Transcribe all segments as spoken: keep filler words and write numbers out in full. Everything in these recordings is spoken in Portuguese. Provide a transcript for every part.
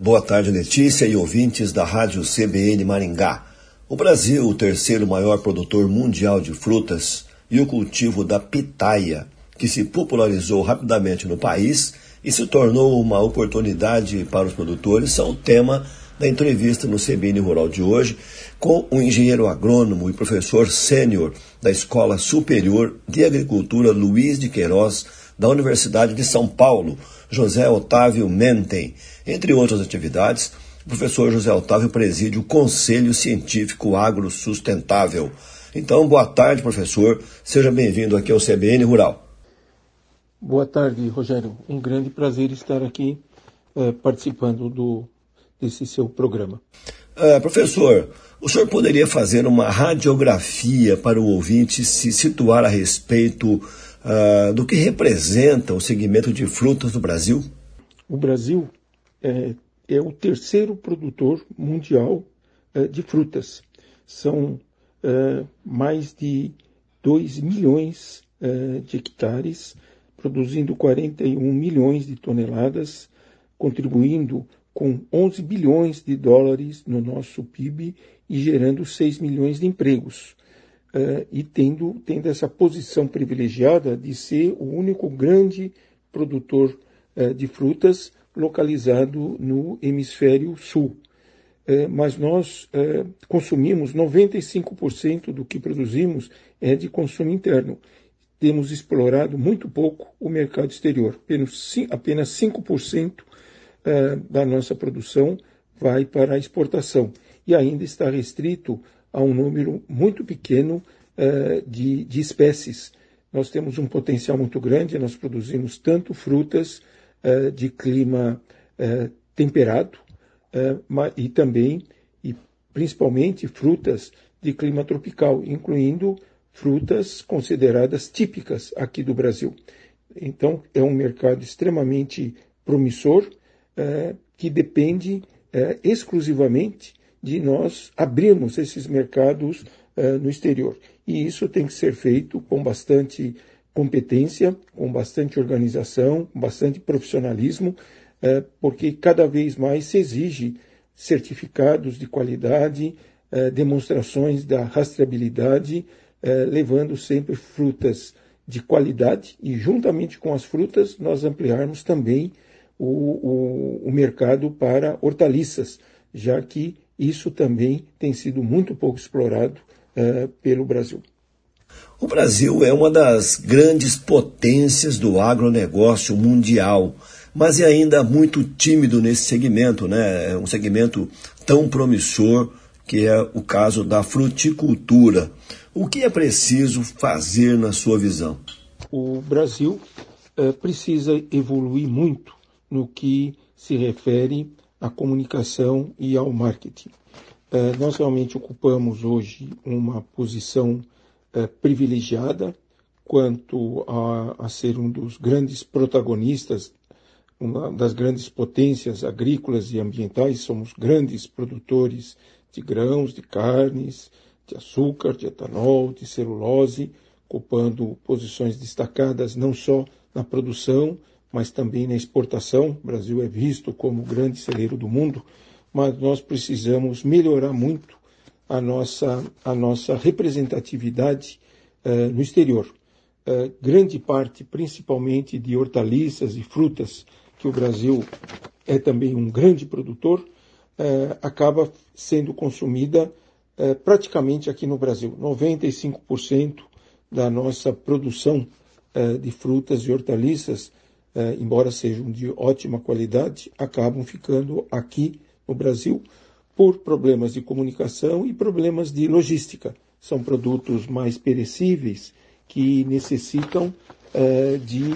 Boa tarde, Letícia e ouvintes da Rádio C B N Maringá. O Brasil, o terceiro maior produtor mundial de frutas, e o cultivo da pitaia, que se popularizou rapidamente no país e se tornou uma oportunidade para os produtores, são o tema da entrevista no C B N Rural de hoje com o engenheiro agrônomo e professor sênior da Escola Superior de Agricultura Luiz de Queiroz, da Universidade de São Paulo, José Otávio Mentem. Entre outras atividades, o professor José Otávio preside o Conselho Científico Agrosustentável. Então, boa tarde, professor. Seja bem-vindo aqui ao C B N Rural. Boa tarde, Rogério. Um grande prazer estar aqui eh, participando do, desse seu programa. Uh, professor, o senhor poderia fazer uma radiografia para o ouvinte se situar a respeito uh, do que representa o segmento de frutas no Brasil? O Brasil é, é o terceiro produtor mundial é, de frutas. São é, mais de dois milhões é, de hectares, produzindo quarenta e um milhões de toneladas, contribuindo com onze bilhões de dólares no nosso P I B e gerando seis milhões de empregos. Uh, e tendo, tendo essa posição privilegiada de ser o único grande produtor uh, de frutas localizado no hemisfério sul. Uh, mas nós uh, consumimos, noventa e cinco por cento do que produzimos é de consumo interno. Temos explorado muito pouco o mercado exterior. Apenas, apenas cinco por cento uh, da nossa produção vai para a exportação. E ainda está restrito a um número muito pequeno uh, de, de espécies. Nós temos um potencial muito grande, nós produzimos tanto frutas uh, de clima uh, temperado uh, e também, e principalmente, frutas de clima tropical, incluindo frutas consideradas típicas aqui do Brasil. Então, é um mercado extremamente promissor uh, que depende uh, exclusivamente de nós abrirmos esses mercados uh, no exterior. E isso tem que ser feito com bastante competência, com bastante organização, com bastante profissionalismo, uh, porque cada vez mais se exige certificados de qualidade, uh, demonstrações da rastreabilidade, uh, levando sempre frutas de qualidade e, juntamente com as frutas, nós ampliarmos também o, o, o mercado para hortaliças, já que isso também tem sido muito pouco explorado uh, pelo Brasil. O Brasil é uma das grandes potências do agronegócio mundial, mas é ainda muito tímido nesse segmento, né? É um segmento tão promissor que é o caso da fruticultura. O que é preciso fazer na sua visão? O Brasil uh, precisa evoluir muito no que se refere à comunicação e ao marketing. Uh, nós realmente ocupamos hoje uma posição uh, privilegiada quanto a, a ser um dos grandes protagonistas, uma das grandes potências agrícolas e ambientais. Somos grandes produtores de grãos, de carnes, de açúcar, de etanol, de celulose, ocupando posições destacadas não só na produção, mas também na exportação. O Brasil é visto como o grande celeiro do mundo, mas nós precisamos melhorar muito a nossa, a nossa representatividade uh, no exterior. Uh, grande parte, principalmente de hortaliças e frutas, que o Brasil é também um grande produtor, uh, acaba sendo consumida uh, praticamente aqui no Brasil. noventa e cinco por cento da nossa produção uh, de frutas e hortaliças, Uh, embora sejam de ótima qualidade, acabam ficando aqui no Brasil por problemas de comunicação e problemas de logística. São produtos mais perecíveis que necessitam uh, de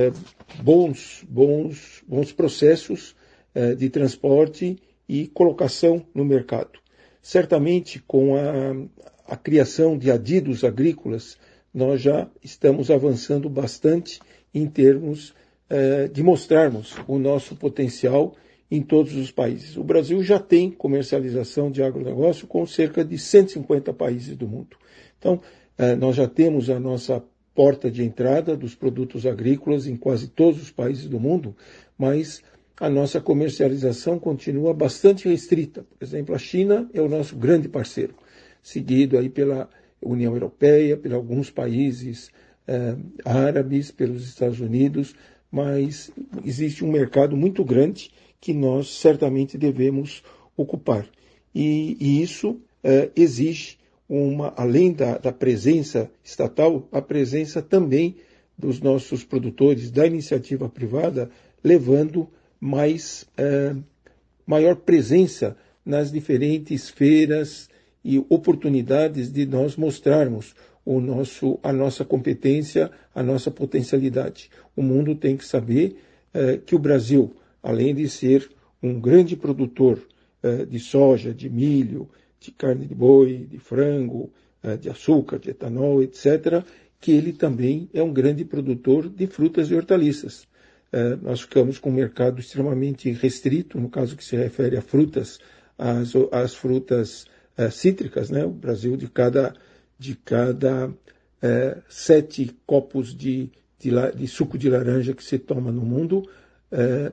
uh, bons, bons, bons processos uh, de transporte e colocação no mercado. Certamente, com a, a criação de adidos agrícolas, nós já estamos avançando bastante em termos de mostrarmos o nosso potencial em todos os países. O Brasil já tem comercialização de agronegócio com cerca de cento e cinquenta países do mundo. Então, nós já temos a nossa porta de entrada dos produtos agrícolas em quase todos os países do mundo, mas a nossa comercialização continua bastante restrita. Por exemplo, a China é o nosso grande parceiro, seguido aí pela União Europeia, por alguns países eh, árabes, pelos Estados Unidos, mas existe um mercado muito grande que nós certamente devemos ocupar. E, e isso eh, exige, uma, além da, da presença estatal, a presença também dos nossos produtores da iniciativa privada, levando mais, eh, maior presença nas diferentes feiras e oportunidades de nós mostrarmos o nosso, a nossa competência, a nossa potencialidade. O mundo tem que saber eh, que o Brasil, além de ser um grande produtor eh, de soja, de milho, de carne de boi, de frango, eh, de açúcar, de etanol, etcétera, que ele também é um grande produtor de frutas e hortaliças. Eh, nós ficamos com um mercado extremamente restrito, no caso que se refere a frutas, as, as frutas eh, cítricas, né? O Brasil, de cada, de cada eh, sete copos de, de, de suco de laranja que se toma no mundo, eh,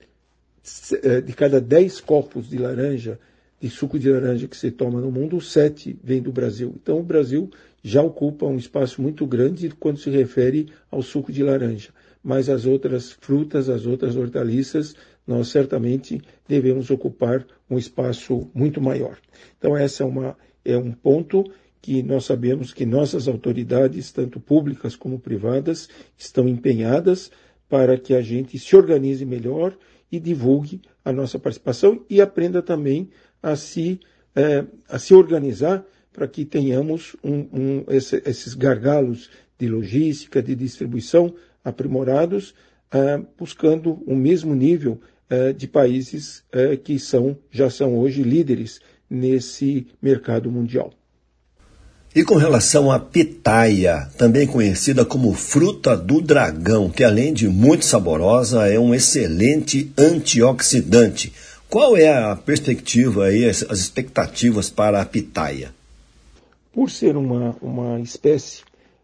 de cada dez copos de laranja, de suco de laranja que se toma no mundo, sete vem do Brasil. Então o Brasil já ocupa um espaço muito grande quando se refere ao suco de laranja. Mas as outras frutas, as outras hortaliças, nós certamente devemos ocupar um espaço muito maior. Então essa é, uma, é um ponto que nós sabemos que nossas autoridades, tanto públicas como privadas, estão empenhadas para que a gente se organize melhor e divulgue a nossa participação e aprenda também a se, eh, a se organizar para que tenhamos um, um, esse, esses gargalos de logística, de distribuição aprimorados, eh, buscando o mesmo nível eh, de países eh, que são, já são hoje líderes nesse mercado mundial. E com relação à pitaia, também conhecida como fruta do dragão, que além de muito saborosa, é um excelente antioxidante. Qual é a perspectiva e as expectativas para a pitaia? Por ser uma, uma espécie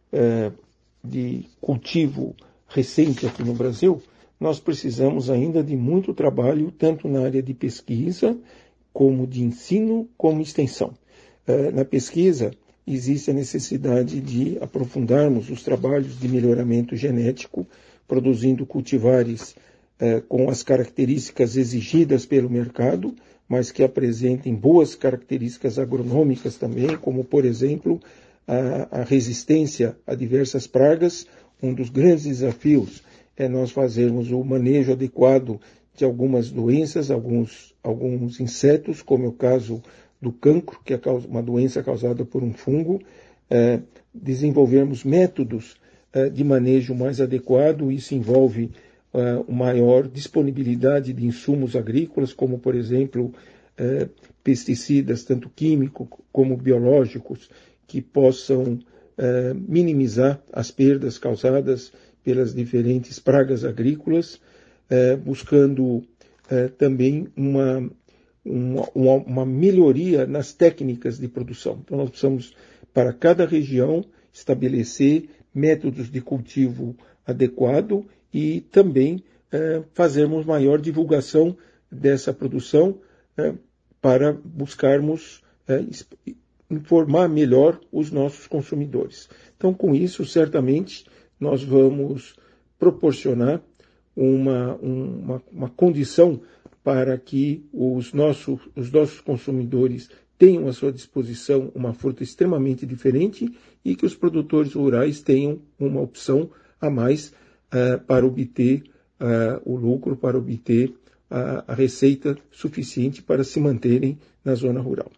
é, de cultivo recente aqui no Brasil, nós precisamos ainda de muito trabalho, tanto na área de pesquisa, como de ensino, como extensão. É, na pesquisa, existe a necessidade de aprofundarmos os trabalhos de melhoramento genético, produzindo cultivares eh, com as características exigidas pelo mercado, mas que apresentem boas características agronômicas também, como, por exemplo, a, a resistência a diversas pragas. Um dos grandes desafios é nós fazermos o manejo adequado de algumas doenças, alguns, alguns insetos, como é o caso do cancro, que é uma doença causada por um fungo, eh, desenvolvermos métodos eh, de manejo mais adequado. Isso envolve eh, uma maior disponibilidade de insumos agrícolas, como, por exemplo, eh, pesticidas, tanto químicos como biológicos, que possam eh, minimizar as perdas causadas pelas diferentes pragas agrícolas, eh, buscando eh, também uma Uma, uma melhoria nas técnicas de produção. Então nós precisamos, para cada região, estabelecer métodos de cultivo adequado e também eh, fazermos maior divulgação dessa produção eh, para buscarmos eh, informar melhor os nossos consumidores. Então, com isso, certamente, nós vamos proporcionar uma, uma, uma condição para que os nossos, os nossos consumidores tenham à sua disposição uma fruta extremamente diferente e que os produtores rurais tenham uma opção a mais uh, para obter uh, o lucro, para obter a, a receita suficiente para se manterem na zona rural.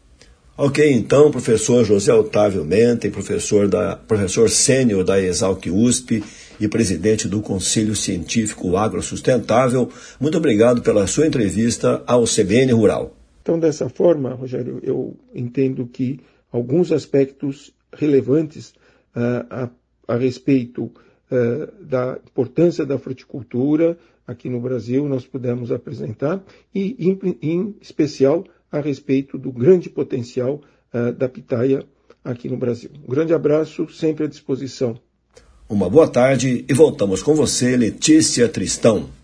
Ok, então, professor José Otávio Menta, professor, da, professor sênior da Exalc U S P e presidente do Conselho Científico Agrosustentável, muito obrigado pela sua entrevista ao C B N Rural. Então, dessa forma, Rogério, eu entendo que alguns aspectos relevantes uh, a, a respeito uh, da importância da fruticultura aqui no Brasil nós pudemos apresentar e, em, em especial, a respeito do grande potencial uh, da pitaia aqui no Brasil. Um grande abraço, sempre à disposição. Uma boa tarde e voltamos com você, Letícia Tristão.